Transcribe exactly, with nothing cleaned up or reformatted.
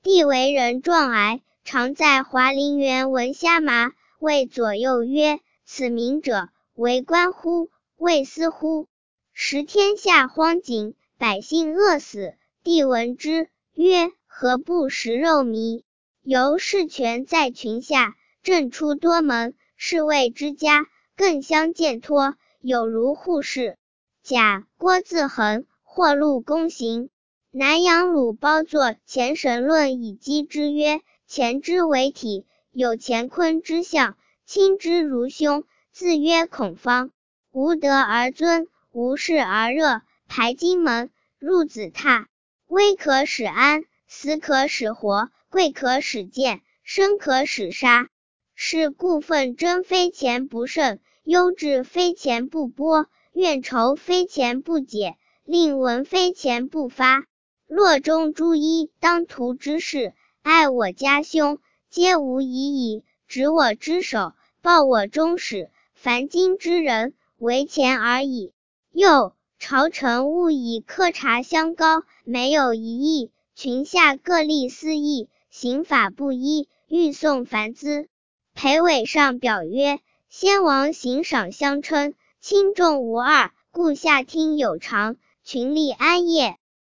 帝为人壮癌，常在华林园闻虾麻，谓左右曰：此名者，为官乎？谓司乎？时天下荒井，百姓饿死。帝闻之，曰：何不食肉糜？由是权在群下，政出多门，侍卫之家，更相见托，有如护士。甲郭自衡，或录公行。南阳鲁褒作乾神论以讥之曰：乾之为体，有乾坤之象，亲之如兄，自曰孔方。无德而尊，无事而热，排金门，入子榻。危可使安，死可使活，贵可使贱，生可使杀。是故愤争非钱不胜，忧志非钱不拨，怨仇非钱不解，令闻非钱不发。洛中诸医当涂之事，爱我家兄，皆无已矣。执我之手，报我中始，凡今之人，为钱而已。又朝臣务以苛察相高，没有一议，群下各立私议，刑法不一，欲送繁资。裴伟上表曰：先王行赏相称，轻重无二，故下听有常，群力安业。